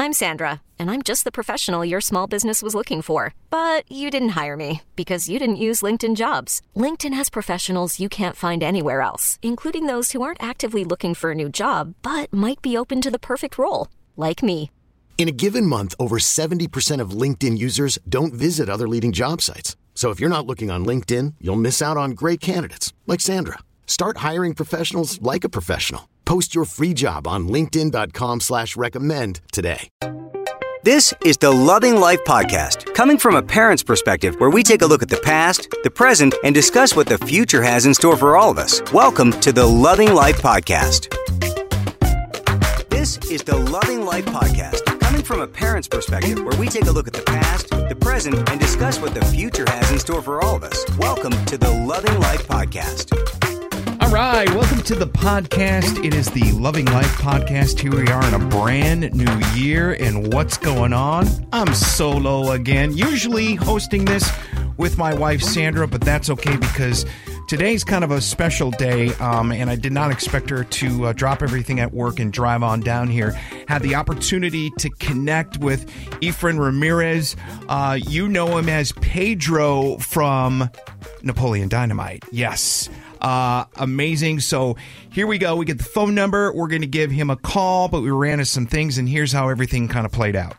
I'm Sandra, and I'm just the professional your small business was looking for. But you didn't hire me because you didn't use LinkedIn Jobs. LinkedIn has professionals you can't find anywhere else, including those who aren't actively looking for a new job, but might be open to the perfect role, like me. In a given month, over 70% of LinkedIn users don't visit other leading job sites. So if you're not looking on LinkedIn, you'll miss out on great candidates like Sandra. Start hiring professionals like a professional. Post your free job on linkedin.com/recommend today. This is the Loving Life Podcast, coming from a parent's perspective where we take a look at the past, the present, and discuss what the future has in store for all of us. Welcome to the Loving Life Podcast. This is the Loving Life Podcast, coming from a parent's perspective where we take a look at the past, the present, and discuss what the future has in store for all of us. Welcome to the Loving Life Podcast. All right, welcome to the podcast. It is the Loving Life Podcast. Here we are in a brand new year, and what's going on? I'm solo again, usually hosting this with my wife, Sandra, but that's okay because today's kind of a special day, and I did not expect her to drop everything at work and drive on down here. Had the opportunity to connect with Efrain Ramirez. You know him as Pedro from Napoleon Dynamite. Yes. Amazing. So here we go. We get the phone number. We're going to give him a call, but we ran into some things, and here's how everything kind of played out.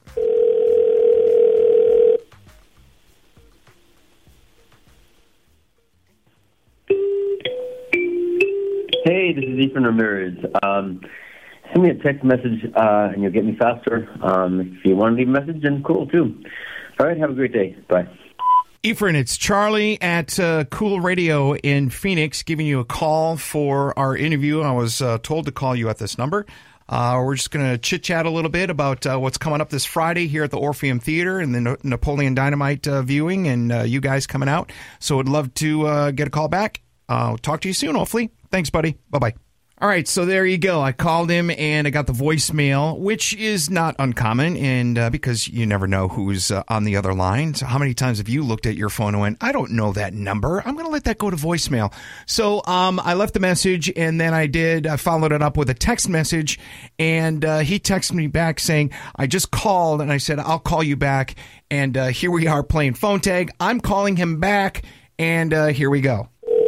Hey, this is Efrain Ramirez. Send me a text message, and you'll get me faster. If you want to leave a message, then cool, too. All right, have a great day. Bye. Efrain, it's Charlie at Cool Radio in Phoenix giving you a call for our interview. I was told to call you at this number. We're just going to chit-chat a little bit about what's coming up this Friday here at the Orpheum Theater and the Napoleon Dynamite viewing and you guys coming out. So I'd love to get a call back. Talk to you soon, hopefully. Thanks, buddy. Bye-bye. All right, so there you go. I called him, and I got the voicemail, which is not uncommon, and because you never know who's on the other line. So how many times have you looked at your phone and went, I don't know that number. I'm going to let that go to voicemail. So I left the message, and then I followed it up with a text message, and he texted me back saying, I just called, and I said, I'll call you back, and here we are playing phone tag. I'm calling him back, and here we go.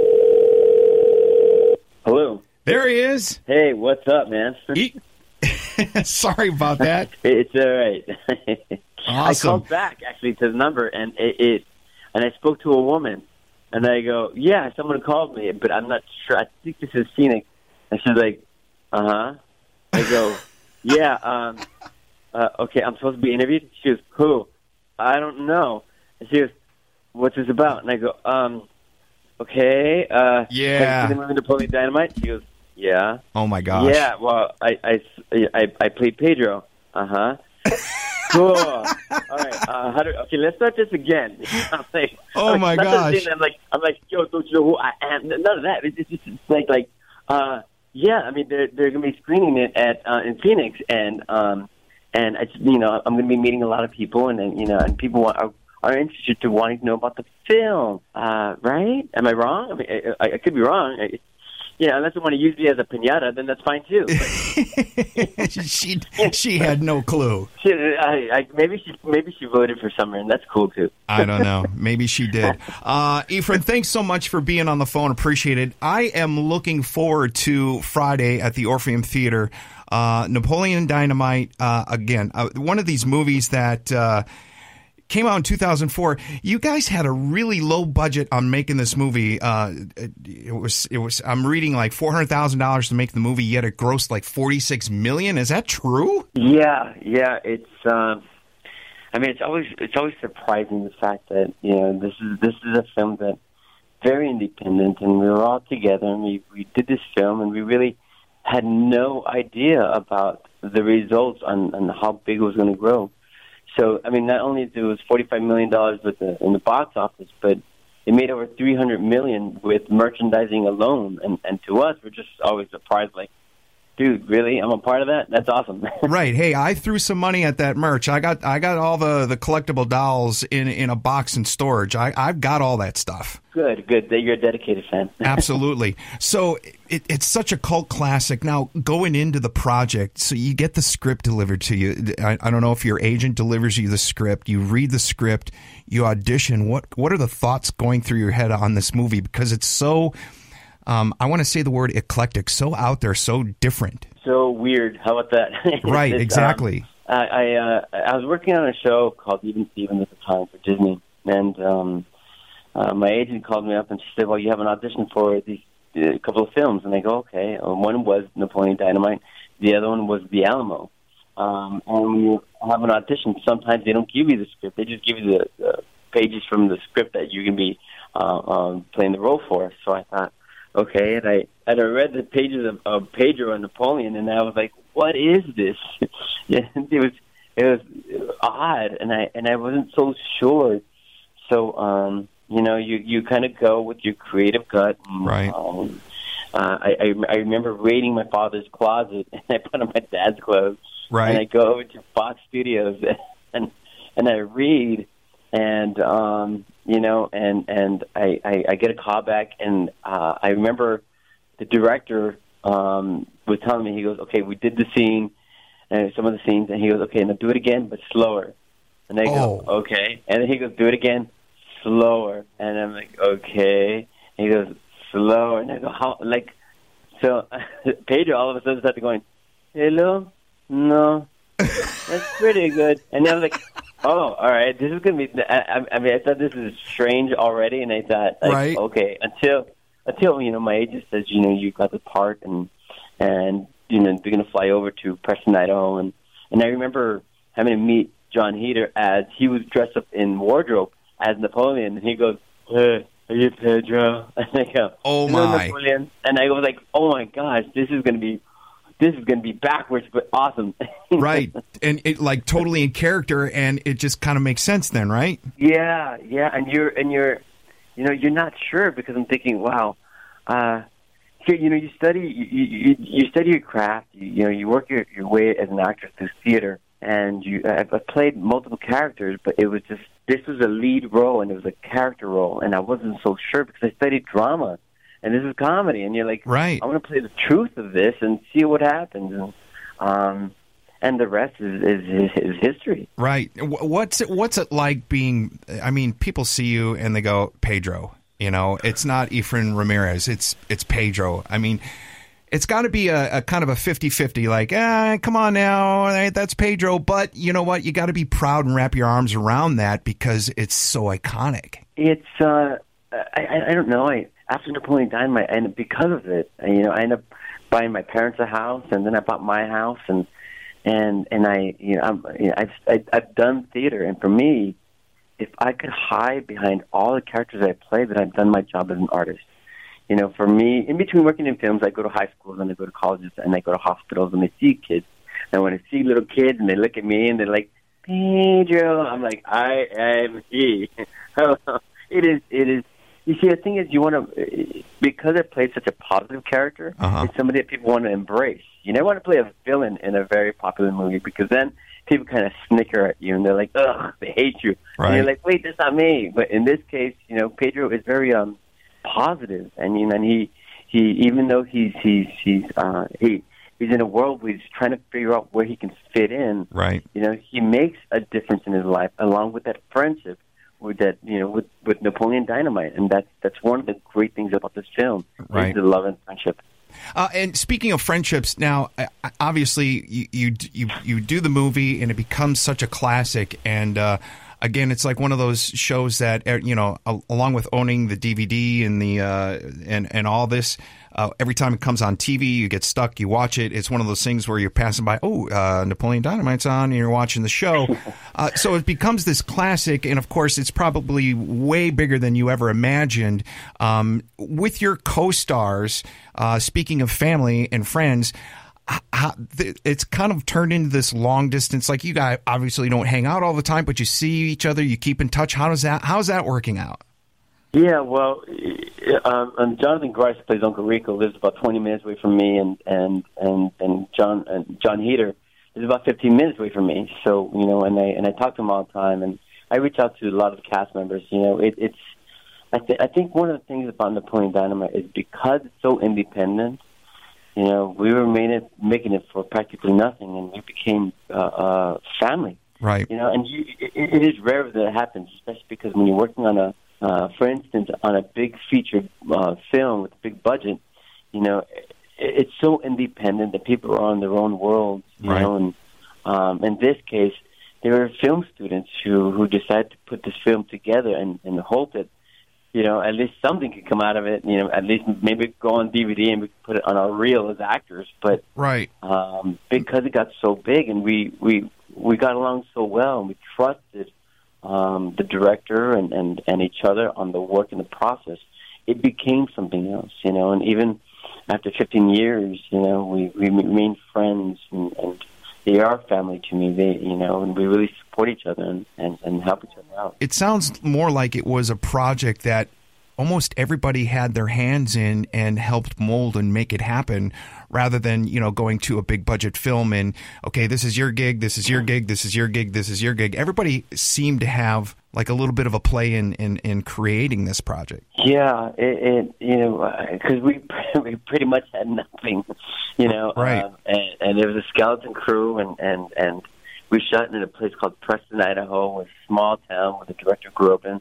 Hello. There he is. Hey, what's up, man? Sorry about that. It's all right. Awesome. I called back, actually, to the number, and and I spoke to a woman, and I go, yeah, someone called me, but I'm not sure. I think this is Phoenix. And she's like, uh-huh. I go, yeah, okay, I'm supposed to be interviewed? She goes, who? I don't know. And she goes, what's this about? And I go, okay. Yeah. Have you seen the movie Napoleon Dynamite? She goes, yeah. Oh my gosh. Yeah. Well, I played Pedro. Uh-huh. Cool. All right. Okay, let's start this again. I'm like, oh my gosh. I'm like, yo, don't you know who I am? None of that. It's just like, yeah. I mean, they're gonna be screening it in Phoenix, and I just, I'm gonna be meeting a lot of people, and then and people are interested to wanting to know about the film, right? Am I wrong? I mean, I could be wrong. Unless they want to use me as a piñata, then that's fine too. She had no clue. Maybe she voted for Summer, and that's cool too. I don't know. Maybe she did. Efrain, thanks so much for being on the phone. Appreciate it. I am looking forward to Friday at the Orpheum Theater. Napoleon Dynamite, again, one of these movies that came out in 2004. You guys had a really low budget on making this movie. It was. I'm reading like $400,000 to make the movie, yet it grossed like $46 million. Is that true? Yeah. It's. I mean, it's always surprising the fact that this is a film that very independent, and we were all together, and we did this film, and we really had no idea about the results on how big it was going to grow. So, I mean, not only it was $45 million in the box office, but it made over $300 million with merchandising alone. And to us, we're just always surprised, like, dude, really? I'm a part of that? That's awesome. Right. Hey, I threw some money at that merch. I got all the collectible dolls in a box in storage. I've got all that stuff. Good. You're a dedicated fan. Absolutely. So it's such a cult classic. Now, going into the project, so you get the script delivered to you. I don't know if your agent delivers you the script. You read the script. You audition. What are the thoughts going through your head on this movie? Because it's so... I want to say the word eclectic, so out there, so different. So weird. How about that? Right, exactly. I was working on a show called Even Stevens at the time for Disney, and my agent called me up and she said, well, you have an audition for these couple of films. And I go, okay. One was Napoleon Dynamite. The other one was The Alamo. And when you have an audition, sometimes they don't give you the script. They just give you the pages from the script that you can be playing the role for. So I thought, okay, and I read the pages of Pedro and Napoleon, and I was like, "What is this?" Yeah, it was odd, and I wasn't so sure. So you kind of go with your creative gut. And, right. I remember raiding my father's closet, and I put on my dad's clothes. Right. And I go over to Fox Studios, and I read. And I get a call back, and I remember the director was telling me, he goes, okay, we did the scene, and some of the scenes, and he goes, okay, now do it again, but slower. And I go, okay. And then he goes, do it again, slower. And I'm like, okay. And he goes, slower. And I go, how? Like, so Pedro all of a sudden started going, hello? No. That's pretty good. And I was like, oh, all right. This is going to be... I mean, I thought this is strange already, and I thought, like, right. Okay, until my agent says, you got the part, and they're going to fly over to Preston, Idaho, and I remember having to meet John Heder as he was dressed up in wardrobe as Napoleon, and he goes, hey, are you Pedro? And I go, oh my. Napoleon. And I was like, oh my gosh, this is going to be backwards, but awesome. Right. And it like totally in character, and it just kind of makes sense then, right? Yeah. And you're not sure, because I'm thinking, wow, you study your craft, you work your way as an actor through theater, and I've played multiple characters, but this was a lead role, and it was a character role, and I wasn't so sure because I studied drama. And this is comedy, and you're like, right. I want to play the truth of this and see what happens, and the rest is history. Right. What's it like being? I mean, people see you and they go, Pedro. It's not Efrain Ramirez. It's Pedro. I mean, it's got to be a kind of a 50-50. Like, come on now, that's Pedro. But you know what? You got to be proud and wrap your arms around that because it's so iconic. It's I don't know. After Napoleon Dynamite, and because of it, I ended up buying my parents a house, and then I bought my house, and I've done theater, and for me, if I could hide behind all the characters I play, then I've done my job as an artist. For me, in between working in films, I go to high schools and I go to colleges and I go to hospitals and I see kids, and when I see little kids and they look at me and they're like, Pedro, I'm like, I am he. It is. You see, the thing is, you want to, because I played such a positive character, it's somebody that people want to embrace. You never want to play a villain in a very popular movie, because then people kind of snicker at you and they're like, ugh, they hate you. Right. And you're like, wait, that's not me. But in this case, Pedro is very positive, and he even though he's in a world where he's trying to figure out where he can fit in. Right. He makes a difference in his life, along with that friendship with Napoleon Dynamite, and that's one of the great things about this film, is the love and friendship. And speaking of friendships, now obviously you do the movie and it becomes such a classic, and again, it's like one of those shows that along with owning the DVD and the and all this. Every time it comes on TV, you get stuck, you watch it. It's one of those things where you're passing by, Napoleon Dynamite's on, and you're watching the show. So it becomes this classic, and of course, it's probably way bigger than you ever imagined. With your co-stars, speaking of family and friends, it's kind of turned into this long distance. Like, you guys obviously don't hang out all the time, but you see each other, you keep in touch. How's that working out? Yeah, well, Jonathan Grice plays Uncle Rico, lives about 20 minutes away from me, and John Heater is about 15 minutes away from me. So, and I talk to him all the time, and I reach out to a lot of the cast members. I think one of the things about Napoleon Dynamite is because it's so independent. We were making it for practically nothing, and we became family. Right. And it is rare that it happens, especially because when you're working on for instance, on a big feature film with a big budget, it's so independent that people are on their own world, right. And in this case, there were film students who decided to put this film together and hope that, at least something could come out of it, at least maybe go on DVD and we could put it on our reel as actors. But right. Because it got so big and we got along so well and we trusted the director and each other on the work and the process, it became something else, and even after 15 years, we remain friends and they are family to me, and we really support each other and help each other out. It sounds more like it was a project that almost everybody had their hands in and helped mold and make it happen, rather than, going to a big budget film and, okay, this is your gig, this is your gig, this is your gig, this is your gig. Everybody seemed to have like a little bit of a play in creating this project. Yeah, because we pretty much had nothing, Right. And there was a skeleton crew and we shot in a place called Preston, Idaho, a small town where the director grew up in,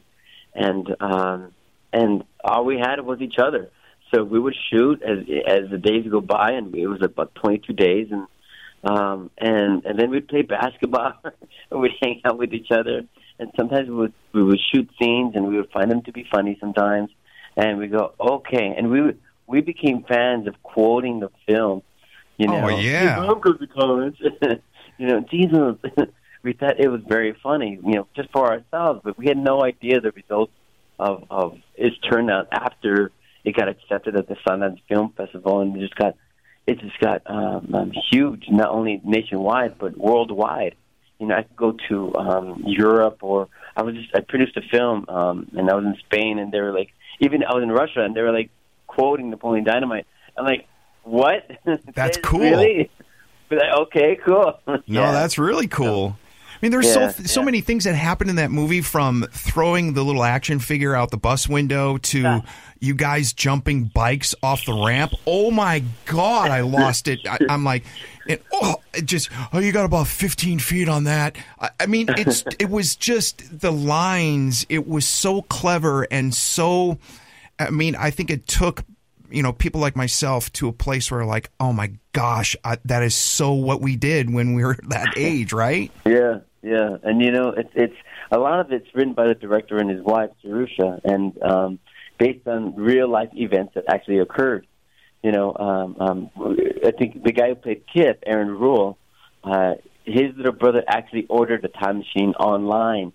and all we had was each other. So we would shoot as the days go by, and it was about 22 days, and then we'd play basketball, and we'd hang out with each other, and sometimes we would shoot scenes, and we would find them to be funny sometimes, and we go, okay, and we became fans of quoting the film, Oh yeah, Jesus. We thought it was very funny, just for ourselves, but we had no idea the results of its turnout after it got accepted at the Sundance Film Festival, and it just got huge, not only nationwide but worldwide. I could go to Europe, or I produced a film, and I was in Spain, and they were like, even I was in Russia, and they were like quoting Napoleon Dynamite. I'm like, what? That's cool. Really? But okay, cool. No, that's really cool. I mean, there's so many things that happen in that movie, from throwing the little action figure out the bus window to you guys jumping bikes off the ramp. Oh, my God, I lost it. I'm like, you got about 15 feet on that. I mean, it was just the lines. It was so clever and so, I think it took, people like myself to a place where like, oh, my gosh, that is so what we did when we were that age, right? Yeah. Yeah, and it's a lot of it's written by the director and his wife, Jerusha, and based on real life events that actually occurred. I think the guy who played Kip, Aaron Rule, his little brother actually ordered a time machine online.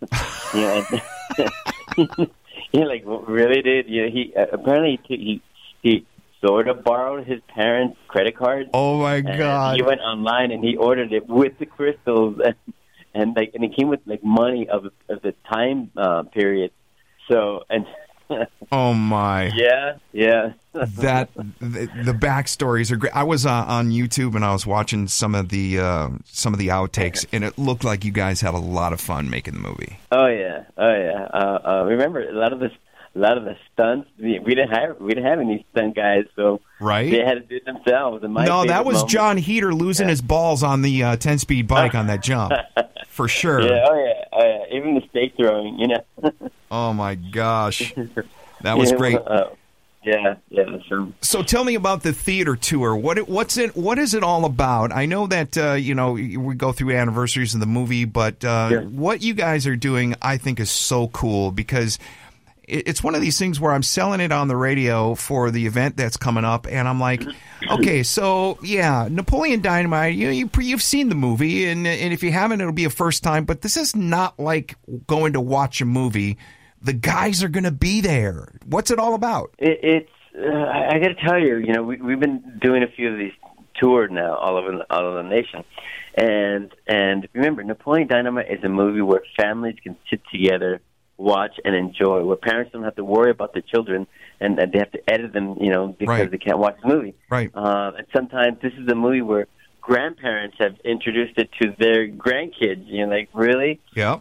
He like really did. He apparently he sort of borrowed his parents' credit card. Oh my God! He went online and he ordered it with the crystals. And it came with like money of the time period. So oh my. Yeah. The backstories are great. I was on YouTube and I was watching some of the outtakes, and it looked like you guys had a lot of fun making the movie. Oh yeah. Remember a lot of the stunts we didn't have any stunt guys, so right. They had to do it themselves. And that was moment, John Heater losing his balls on the 10-speed bike on that jump. For sure. Yeah, oh yeah. Even the stake throwing, Oh my gosh, that was great. Yeah. Sure. So tell me about the theater tour. What is it all about? I know that we go through anniversaries of the movie, but what you guys are doing, I think, is so cool, because it's one of these things where I'm selling it on the radio for the event that's coming up, and I'm like, okay, so yeah, Napoleon Dynamite, you've seen the movie, and if you haven't, it'll be a first time, but this is not like going to watch a movie. The guys are going to be there. What's it all about? It's I got to tell you, we've been doing a few of these tours now all over the nation, and remember, Napoleon Dynamite is a movie where families can sit together watch and enjoy, where parents don't have to worry about the children and they have to edit them, because they can't watch the movie. Right. And sometimes this is a movie where grandparents have introduced it to their grandkids. Like, really? Yeah.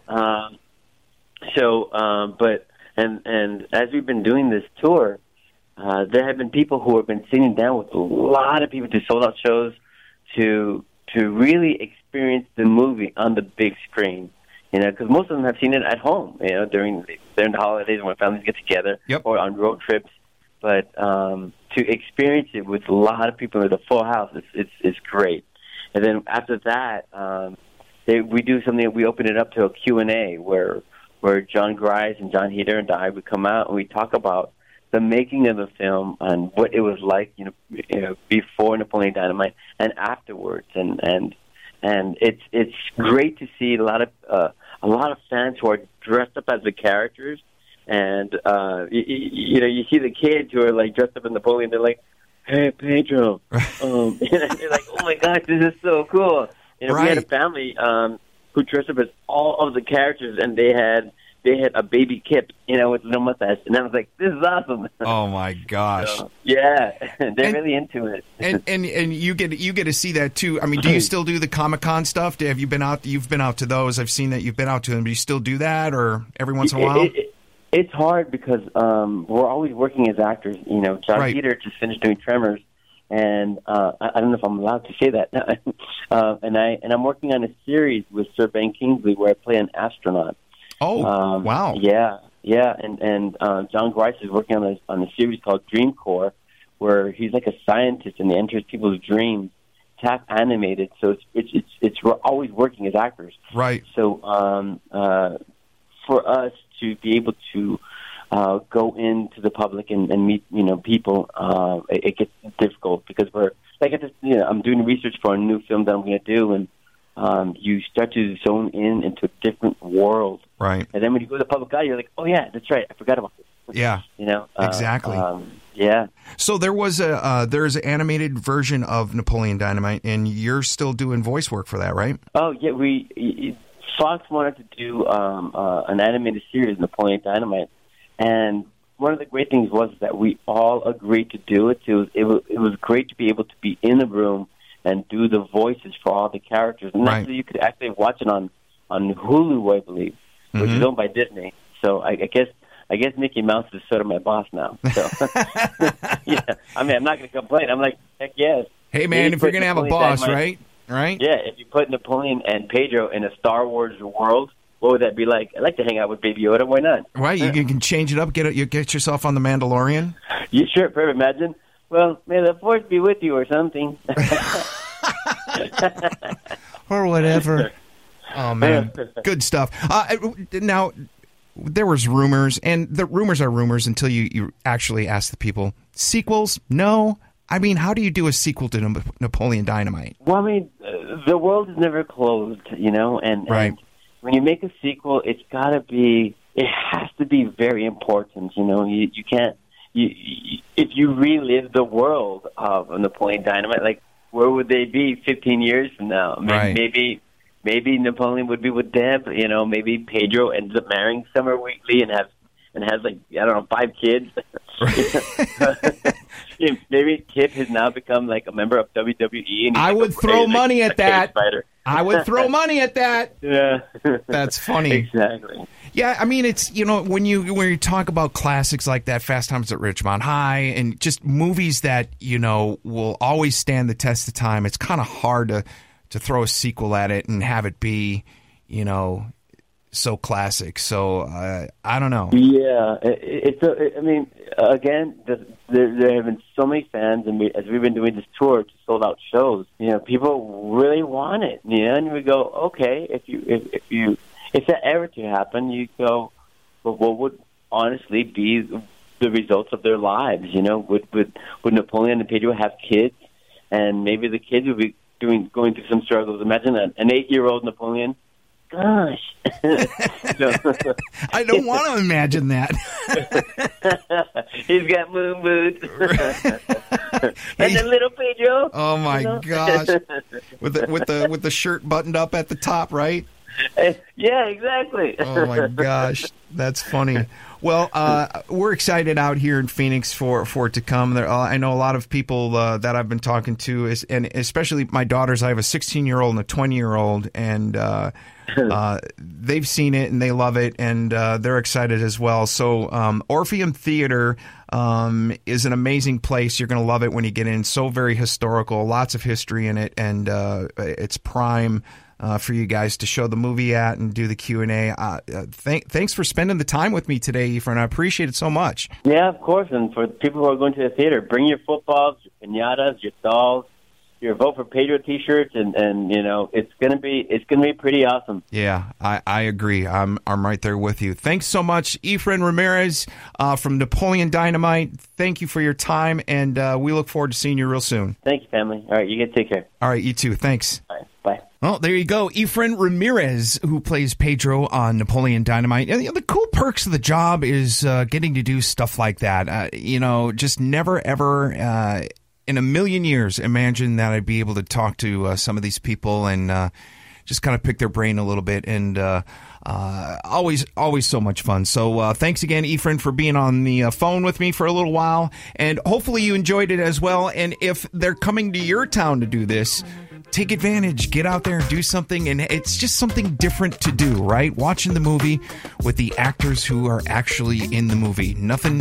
And as we've been doing this tour, there have been people who have been sitting down with a lot of people to sold-out shows to really experience the movie on the big screen. Because most of them have seen it at home, during the holidays when families get together, or on road trips. But to experience it with a lot of people with a full house, it's great. And then after that, we do something. We open it up to a Q&A where John Grice and John Heder and I would come out and we talk about the making of the film and what it was like, before Napoleon Dynamite and afterwards, and it's great to see a lot of fans who are dressed up as the characters, and you see the kids who are like dressed up as Napoleon. They're like, "Hey, Pedro," and they're like, "Oh my gosh, this is so cool!" We had a family who dressed up as all of the characters, and they had a baby Kip, with a little mustache, and I was like, "This is awesome!" Oh my gosh! So, yeah, they're really into it. and you get to see that too. I mean, do you still do the Comic-Con stuff? Have you been out? You've been out to those. I've seen that you've been out to them. Do you still do that, or every once in a while? It's hard because we're always working as actors. John Heder just finished doing Tremors, and I don't know if I'm allowed to say that. and I'm working on a series with Sir Ben Kingsley where I play an astronaut. Oh, wow! Yeah, and John Grice is working on a series called Dream Corps, where he's like a scientist and he enters people's dreams. It's half animated, so it's we're always working as actors. Right. So for us to be able to go into the public and meet people, it gets difficult because we're like I'm doing research for a new film that I'm going to do, and you start to zone into a different world. Right. And then when you go to the public eye, you're like, oh, yeah, that's right. I forgot about this. Yeah. Exactly. Yeah. So there's an animated version of Napoleon Dynamite, and you're still doing voice work for that, right? Oh, yeah. Fox wanted to do an animated series, Napoleon Dynamite. And one of the great things was that we all agreed to do it. It was great to be able to be in the room and do the voices for all the characters. And actually, you could actually watch it on Hulu, I believe, which is owned by Disney. So I guess Mickey Mouse is sort of my boss now. So yeah, I mean, I'm not going to complain. I'm like, heck yes. Hey man, if you're going to have a boss, right? Yeah, if you put Napoleon and Pedro in a Star Wars world, what would that be like? I'd like to hang out with Baby Yoda. Why not? Right, you can change it up. Get yourself on the Mandalorian. You sure? Perfect. Imagine. Well, may the Force be with you or something. Or whatever. Oh, man. Good stuff. Now, there was rumors, and the rumors are rumors until you actually ask the people. Sequels? No. I mean, how do you do a sequel to Napoleon Dynamite? Well, I mean, the world is never closed, and when you make a sequel, it has to be very important, you can't, if you relive the world of Napoleon Dynamite, like, where would they be 15 years from now? I mean, maybe Napoleon would be with Deb, maybe Pedro ends up marrying Summer Wheatley and has like, I don't know, 5 kids. Maybe Kip has now become like a member of WWE. And I would throw money at that. I would throw money at that. Yeah. That's funny. Exactly. Yeah, I mean, it's, when you talk about classics like that, Fast Times at Ridgemont High, and just movies that, will always stand the test of time, it's kind of hard to throw a sequel at it and have it be, so classic. So, I don't know. Yeah. I mean, again, there have been so many fans, and as we've been doing this tour to sold out shows, people really want it, and we go, okay, if that ever to happen, you go, well, what would honestly be the results of their lives? Would Napoleon and Pedro have kids, and maybe the kids would be going through some struggles? Imagine an 8-year-old Napoleon. Gosh, I don't want to imagine that. He's got moon boots, and then little Pedro. Oh my gosh, with the shirt buttoned up at the top, right? Yeah, exactly. Oh my gosh, that's funny. Well, we're excited out here in Phoenix for it to come. I know a lot of people that I've been talking to, and especially my daughters. I have a 16-year-old and a 20-year-old, and they've seen it and they love it, and they're excited as well. So Orpheum Theater is an amazing place. You're going to love it when you get in. So very historical, lots of history in it, and it's prime for you guys to show the movie at and do the Q&A. Thanks for spending the time with me today, Efren. I appreciate it so much. Yeah, of course. And for people who are going to the theater, bring your footballs, your piñatas, your dolls, your Vote for Pedro T-shirts, and you know it's gonna be pretty awesome. Yeah, I agree. I'm right there with you. Thanks so much, Efren Ramirez from Napoleon Dynamite. Thank you for your time, and we look forward to seeing you real soon. Thank you, family. All right, you get take care. All right, you too. Thanks. All right, bye. Well, there you go. Efren Ramirez, who plays Pedro on Napoleon Dynamite. And, the cool perks of the job is getting to do stuff like that. Just never, ever in a million years imagine that I'd be able to talk to some of these people and just kind of pick their brain a little bit. And always so much fun. So thanks again, Efren, for being on the phone with me for a little while. And hopefully you enjoyed it as well. And if they're coming to your town to do this, take advantage, get out there and do something, and it's just something different to do, right? Watching the movie with the actors who are actually in the movie. Nothing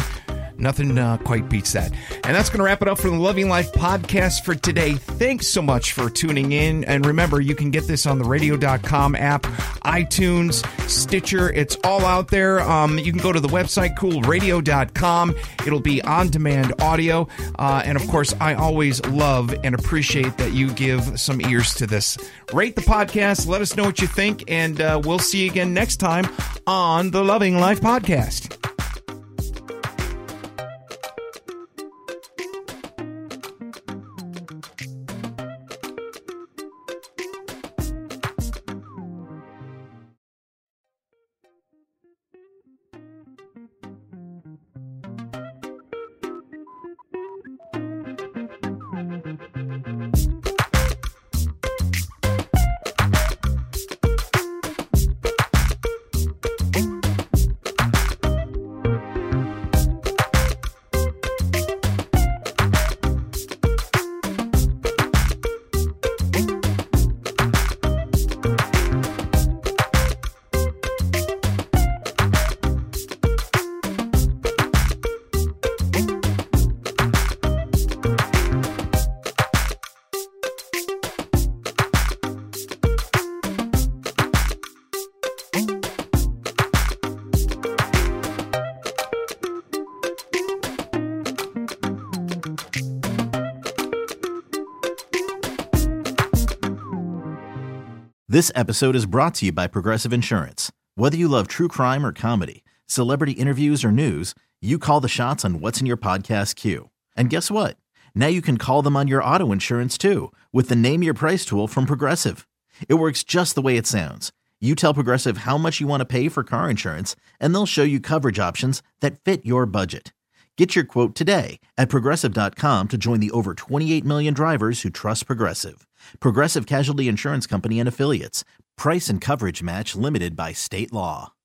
quite beats that. And that's going to wrap it up for the Loving Life podcast for today. Thanks so much for tuning in. And remember, you can get this on the radio.com app, iTunes, Stitcher. It's all out there. You can go to the website, coolradio.com. It'll be on-demand audio. And, of course, I always love and appreciate that you give some ears to this. Rate the podcast. Let us know what you think. And we'll see you again next time on the Loving Life podcast. This episode is brought to you by Progressive Insurance. Whether you love true crime or comedy, celebrity interviews or news, you call the shots on what's in your podcast queue. And guess what? Now you can call them on your auto insurance too with the Name Your Price tool from Progressive. It works just the way it sounds. You tell Progressive how much you want to pay for car insurance, and they'll show you coverage options that fit your budget. Get your quote today at Progressive.com to join the over 28 million drivers who trust Progressive. Progressive Casualty Insurance Company and Affiliates. Price and coverage match limited by state law.